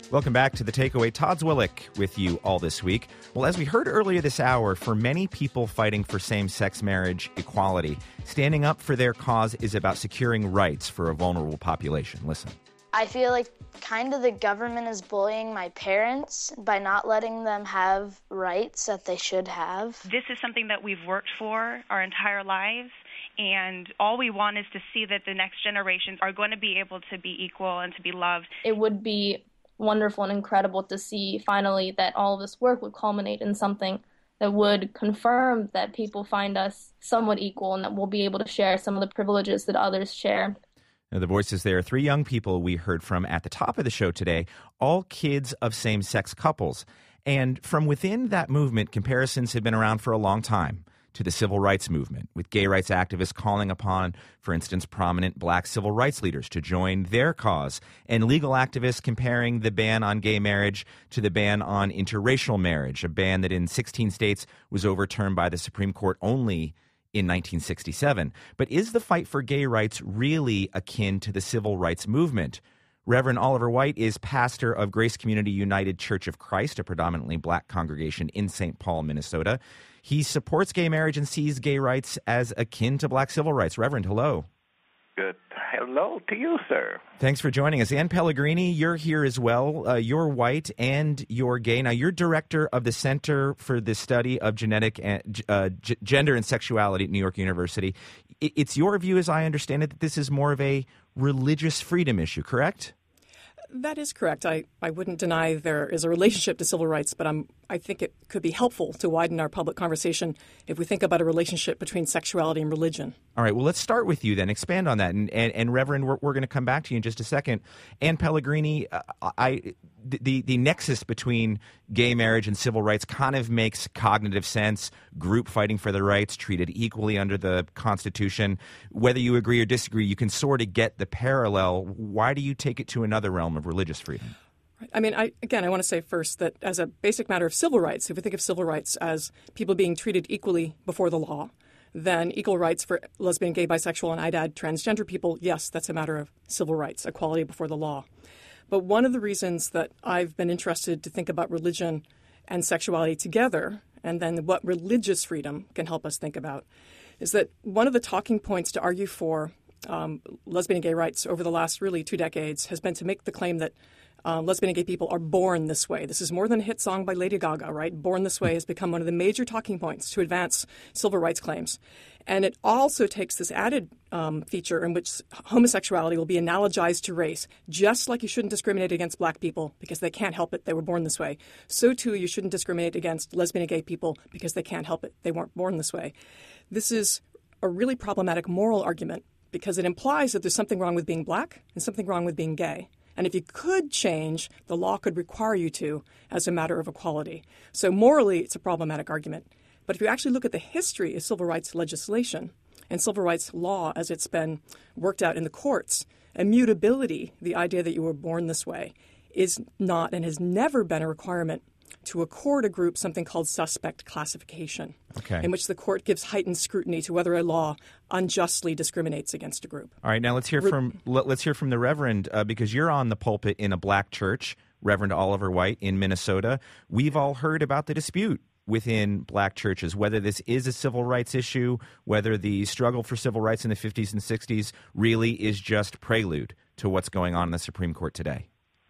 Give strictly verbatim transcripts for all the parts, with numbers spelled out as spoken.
Welcome back to The Takeaway. Todd Zwillich with you all this week. Well, as we heard earlier this hour, for many people fighting for same-sex marriage equality, standing up for their cause is about securing rights for a vulnerable population. Listen. I feel like kind of the government is bullying my parents by not letting them have rights that they should have. This is something that we've worked for our entire lives, and all we want is to see that the next generations are going to be able to be equal and to be loved. It would be wonderful and incredible to see finally that all of this work would culminate in something that would confirm that people find us somewhat equal and that we'll be able to share some of the privileges that others share. Now, the voices there, three young people we heard from at the top of the show today, all kids of same-sex couples. And from within that movement, comparisons have been around for a long time to the civil rights movement, with gay rights activists calling upon, for instance, prominent black civil rights leaders to join their cause, and legal activists comparing the ban on gay marriage to the ban on interracial marriage, a ban that in sixteen states was overturned by the Supreme Court only in nineteen sixty-seven. But is the fight for gay rights really akin to the civil rights movement? Reverend Oliver White is pastor of Grace Community United Church of Christ, a predominantly black congregation in Saint Paul, Minnesota. He supports gay marriage and sees gay rights as akin to black civil rights. Reverend, hello. Good. Hello to you, sir. Thanks for joining us. Ann Pellegrini, you're here as well. Uh, you're white and you're gay. Now, you're director of the Center for the Study of Genetic and, uh, G- Gender and Sexuality at New York University. It's your view, as I understand it, that this is more of a religious freedom issue, correct? That is correct. I, I wouldn't deny there is a relationship to civil rights, but I'm, I think it could be helpful to widen our public conversation if we think about a relationship between sexuality and religion. All right. Well, let's start with you then. Expand on that. And, and, and Reverend, we're, we're going to come back to you in just a second. Ann Pellegrini, uh, I the, the nexus between gay marriage and civil rights kind of makes cognitive sense. Group fighting for their rights, treated equally under the Constitution. Whether you agree or disagree, you can sort of get the parallel. Why do you take it to another realm of religious freedom? I mean, I, again, I want to say first that as a basic matter of civil rights, if we think of civil rights as people being treated equally before the law, then equal rights for lesbian, gay, bisexual, and I'd add transgender people, yes, that's a matter of civil rights, equality before the law. But one of the reasons that I've been interested to think about religion and sexuality together, and then what religious freedom can help us think about, is that one of the talking points to argue for um, lesbian and gay rights over the last really two decades has been to make the claim that Uh, lesbian and gay people are born this way. This is more than a hit song by Lady Gaga, right? Born this way has become one of the major talking points to advance civil rights claims. And it also takes this added um, feature in which homosexuality will be analogized to race. Just like you shouldn't discriminate against black people because they can't help it, they were born this way. So, too, you shouldn't discriminate against lesbian and gay people because they can't help it, they weren't born this way. This is a really problematic moral argument because it implies that there's something wrong with being black and something wrong with being gay. And if you could change, the law could require you to as a matter of equality. So morally, it's a problematic argument. But if you actually look at the history of civil rights legislation and civil rights law as it's been worked out in the courts, immutability, the idea that you were born this way, is not and has never been a requirement to accord a group something called suspect classification, okay, in which the court gives heightened scrutiny to whether a law unjustly discriminates against a group. All right, now let's hear Re- from let, let's hear from the Reverend, uh, because you're on the pulpit in a black church, Reverend Oliver White in Minnesota. We've all heard about the dispute within black churches, whether this is a civil rights issue, whether the struggle for civil rights in the fifties and sixties really is just prelude to what's going on in the Supreme Court today.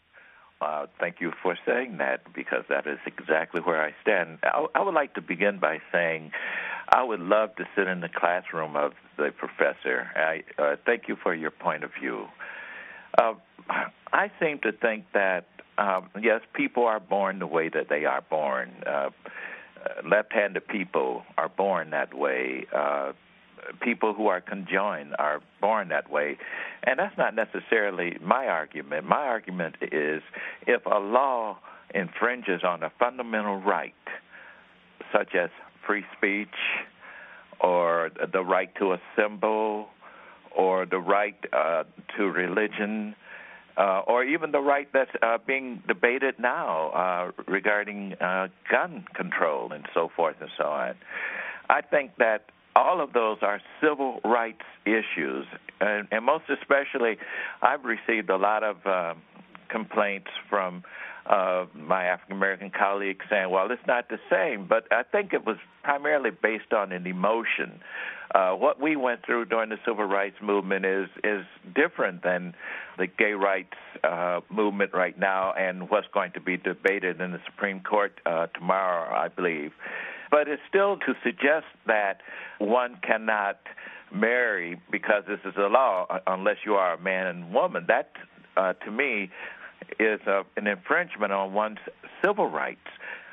Uh, thank you for saying that, because that is exactly where I stand. I, I would like to begin by saying I would love to sit in the classroom of the professor. I uh, thank you for your point of view. Uh, I seem to think that, um, yes, people are born the way that they are born. Uh, left-handed people are born that way. Uh, people who are conjoined are born that way. And that's not necessarily my argument. My argument is if a law infringes on a fundamental right, such as free speech or the right to assemble or the right uh, to religion, uh, or even the right that's uh, being debated now uh, regarding uh, gun control and so forth and so on, I think that all of those are civil rights issues, and, and most especially, I've received a lot of uh, complaints from uh, my African-American colleagues saying, well, it's not the same. But I think it was primarily based on an emotion. Uh, what we went through during the civil rights movement is is different than the gay rights uh, movement right now and what's going to be debated in the Supreme Court uh, tomorrow, I believe. But it's still to suggest that one cannot marry because this is a law unless you are a man and woman. That, uh, to me, is a, an infringement on one's civil rights.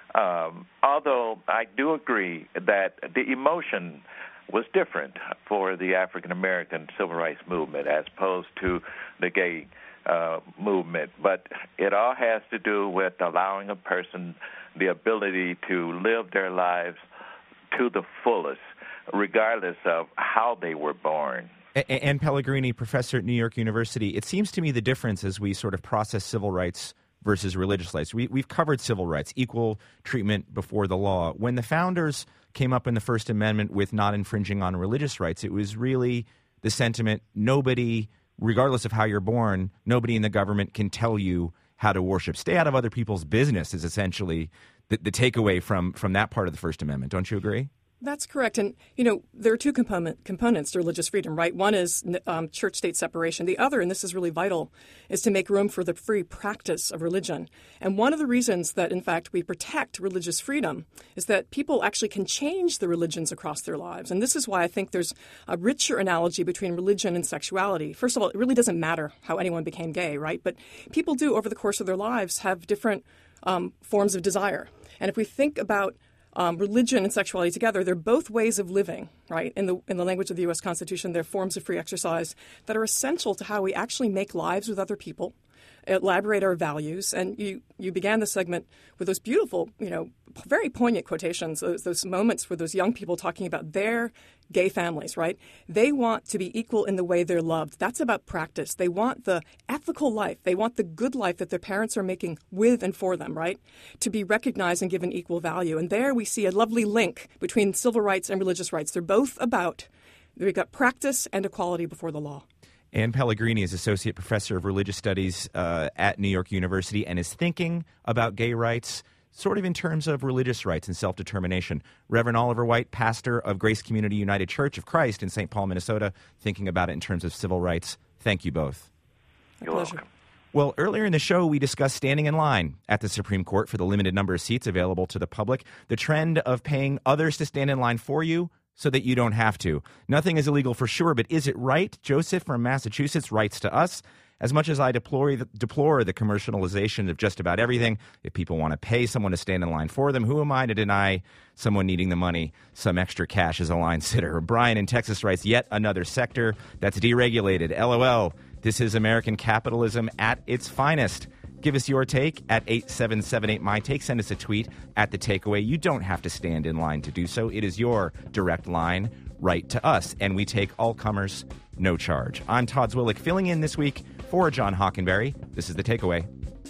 Um, although I do agree that the emotion was different for the African-American civil rights movement as opposed to the gay uh, movement. But it all has to do with allowing a person the ability to live their lives to the fullest, regardless of how they were born. Ann Pellegrini, professor at New York University, it seems to me the difference as we sort of process civil rights versus religious rights. We, we've covered civil rights, equal treatment before the law. When the founders came up in the First Amendment with not infringing on religious rights, it was really the sentiment, nobody, regardless of how you're born, nobody in the government can tell you how to worship. Stay out of other people's business is essentially the, the takeaway from, from that part of the First Amendment. Don't you agree? That's correct. And, you know, there are two component, components to religious freedom, right? One is um, church-state separation. The other, and this is really vital, is to make room for the free practice of religion. And one of the reasons that, in fact, we protect religious freedom is that people actually can change the religions across their lives. And this is why I think there's a richer analogy between religion and sexuality. First of all, it really doesn't matter how anyone became gay, right? But people do, over the course of their lives, have different um, forms of desire. And if we think about Um, religion and sexuality together, they're both ways of living, right? In the in the language of the U S Constitution, they're forms of free exercise that are essential to how we actually make lives with other people, elaborate our values. And you, you began the segment with those beautiful, you know, very poignant quotations, those, those moments where those young people talking about their gay families, right? They want to be equal in the way they're loved. That's about practice. They want the ethical life. They want the good life that their parents are making with and for them, right? To be recognized and given equal value. And there we see a lovely link between civil rights and religious rights. They're both about, we've got practice and equality before the law. Ann Pellegrini is Associate Professor of Religious Studies uh, at New York University and is thinking about gay rights sort of in terms of religious rights and self-determination. Reverend Oliver White, pastor of Grace Community United Church of Christ in Saint Paul, Minnesota, thinking about it in terms of civil rights. Thank you both. You're welcome. Well, earlier in the show, we discussed standing in line at the Supreme Court for the limited number of seats available to the public, the trend of paying others to stand in line for you so that you don't have to. Nothing is illegal for sure, but is it right? Joseph from Massachusetts writes to us, as much as I deplore the, deplore the commercialization of just about everything, if people want to pay someone to stand in line for them, who am I to deny someone needing the money some extra cash as a line sitter? Brian in Texas writes, yet another sector that's deregulated. LOL, this is American capitalism at its finest. Give us your take at eight seven seven eight my take. Send us a tweet at The Takeaway. You don't have to stand in line to do so. It is your direct line right to us, and we take all comers, no charge. I'm Todd Zwillich, filling in this week for John Hockenberry. This is The Takeaway.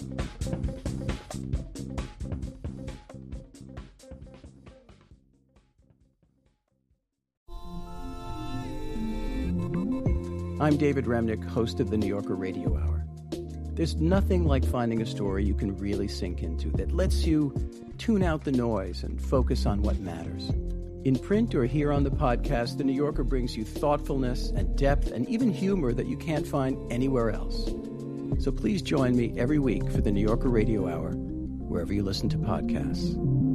I'm David Remnick, host of the New Yorker Radio Hour. There's nothing like finding a story you can really sink into that lets you tune out the noise and focus on what matters. In print or here on the podcast, The New Yorker brings you thoughtfulness and depth and even humor that you can't find anywhere else. So please join me every week for the New Yorker Radio Hour, wherever you listen to podcasts.